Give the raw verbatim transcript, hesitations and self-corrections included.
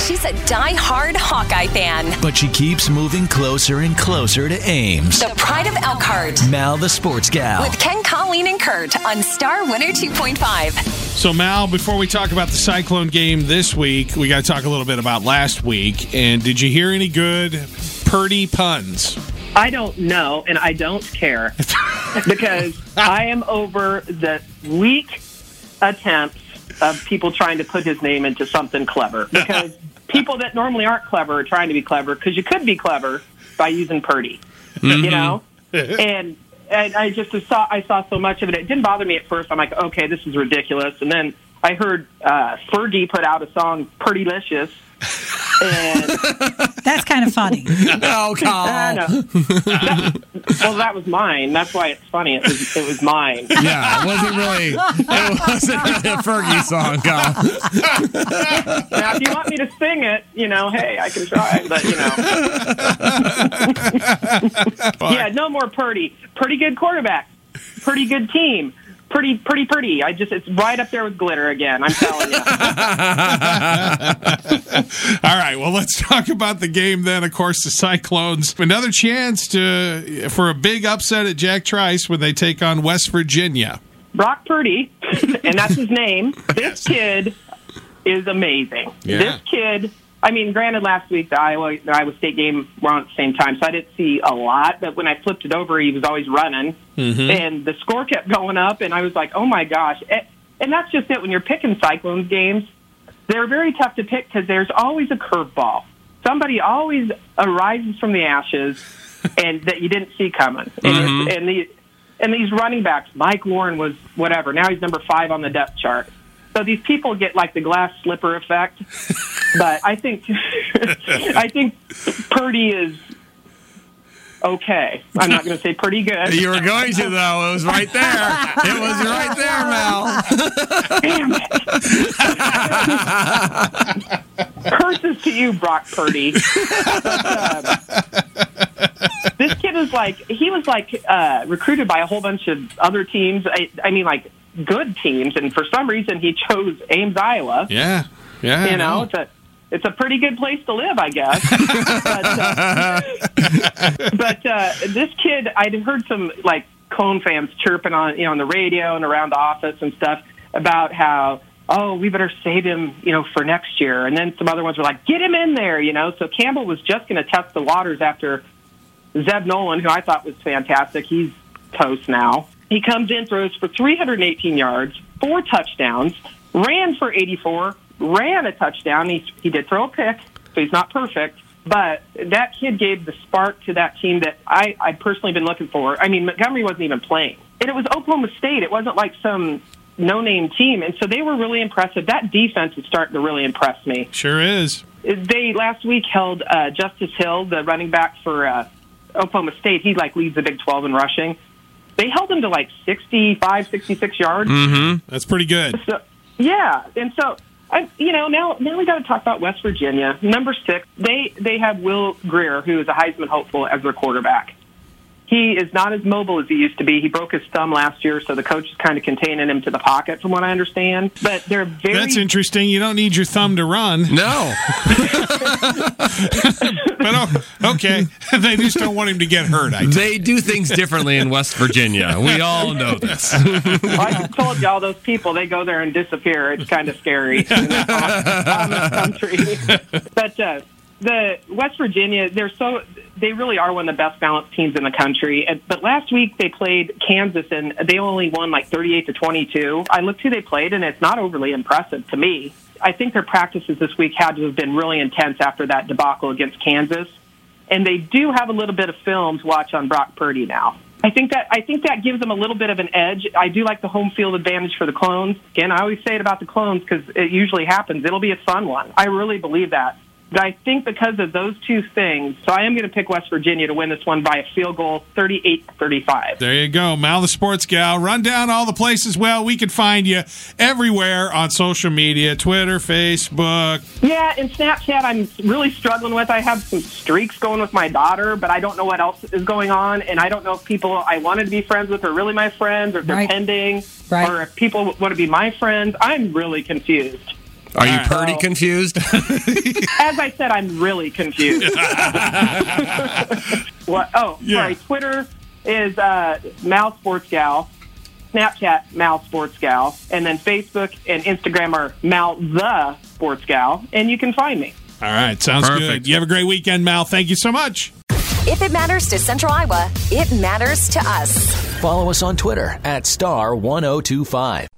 She's a die-hard Hawkeye fan. But she keeps moving closer and closer to Ames. The pride of Elkhart. Mal, the sports gal. With Ken, Colleen, and Kurt on Star one oh two point five. So, Mal, before we talk about the Cyclone game this week, we got to talk a little bit about last week. And did you hear any good Purdy puns? I don't know, and I don't care, because I am over the weak attempts of people trying to put his name into something clever. Because people that normally aren't clever are trying to be clever, because you could be clever by using Purdy, mm-hmm. you know? and, and I just saw I saw so much of it. It didn't bother me at first. I'm like, okay, this is ridiculous. And then I heard uh, Fergie put out a song, Purdy-licious. And that's kind of funny. Oh, God. That, well, that was mine. That's why it's funny. It was, it was mine. Yeah, it wasn't really. It wasn't really a Fergie song, Kyle. Now, if you want me to sing it, you know, hey, I can try. But you know, yeah, no more Purdy. Pretty good quarterback. Pretty good team. Pretty, pretty, pretty. I just, it's right up there with glitter again. I'm telling you. All right. Well, let's talk about the game then. Of course, the Cyclones. Another chance to for a big upset at Jack Trice when they take on West Virginia. Brock Purdy, and that's his name. This kid is amazing. Yeah. This kid. I mean, granted, last week the Iowa, the Iowa State game were on at the same time, so I didn't see a lot. But when I flipped it over, he was always running, mm-hmm. and the score kept going up, and I was like, oh, my gosh. And that's just it. When you're picking Cyclones games, they're very tough to pick because there's always a curveball. Somebody always arises from the ashes and that you didn't see coming. Mm-hmm. And, and, the, and these running backs, Mike Warren was whatever. Now he's number five on the depth chart. So these people get like the glass slipper effect, but I think I think Purdy is okay. I'm not going to say pretty good. You were going to, though. It was right there. It was right there, Mel. Damn it. Curses to you, Brock Purdy. But, uh, this kid is like, he was like uh, recruited by a whole bunch of other teams. I, I mean, like, good teams, and for some reason he chose Ames, Iowa. Yeah, yeah. You know, it's a it's a pretty good place to live, I guess. but uh, but uh, this kid, I'd heard some like Clone fans chirping on you know on the radio and around the office and stuff about how oh we better save him you know for next year, and then some other ones were like get him in there, you know. So Campbell was just going to test the waters after Zeb Nolan, who I thought was fantastic. He's toast now. He comes in, throws for three hundred eighteen yards, four touchdowns, ran for eighty-four, ran a touchdown. He, he did throw a pick, so he's not perfect. But that kid gave the spark to that team that I, I've personally been looking for. I mean, Montgomery wasn't even playing. And it was Oklahoma State. It wasn't like some no-name team. And so they were really impressive. That defense is starting to really impress me. Sure is. They last week held uh, Justice Hill, the running back for uh, Oklahoma State. He, like, leads the Big twelve in rushing. They held him to like sixty-five, sixty-six yards. Mm-hmm. That's pretty good. So, yeah, and so I, you know, now now we got to talk about West Virginia, number six. They they have Will Grier, who is a Heisman hopeful, as their quarterback. He is not as mobile as he used to be. He broke his thumb last year, so the coach is kind of containing him to the pocket, from what I understand. But they're very... That's interesting. You don't need your thumb to run. No. But oh, okay. They just don't want him to get hurt, I think. They do things differently in West Virginia. We all know this. Well, I told you, all those people, they go there and disappear. It's kind of scary in this country. But... Uh, The West Virginia, they're so they really are one of the best balanced teams in the country. But last week they played Kansas, and they only won like thirty-eight to twenty-two. I looked who they played, and it's not overly impressive to me. I think their practices this week had to have been really intense after that debacle against Kansas. And they do have a little bit of film to watch on Brock Purdy now. I think that I think that gives them a little bit of an edge. I do like the home field advantage for the Clones. Again, I always say it about the Clones because it usually happens. It'll be a fun one. I really believe that. But I think because of those two things, so I am going to pick West Virginia to win this one by a field goal, thirty-eight to thirty-five. There you go. Mal, the sports gal. Run down all the places. Well, we can find you everywhere on social media, Twitter, Facebook. Yeah, and Snapchat I'm really struggling with. I have some streaks going with my daughter, but I don't know what else is going on, and I don't know if people I wanted to be friends with are really my friends, or if they're right. pending, right. or if people want to be my friends. I'm really confused. Are you right. pretty So- confused? As I said, I'm really confused. What? Oh, Yeah. sorry. Twitter is uh, Mal Sports Gal. Snapchat, Mal Sports Gal. And then Facebook and Instagram are Mal the Sports Gal. And you can find me. All right, sounds Perfect. good. You have a great weekend, Mal. Thank you so much. If it matters to Central Iowa, it matters to us. Follow us on Twitter at star one oh two five.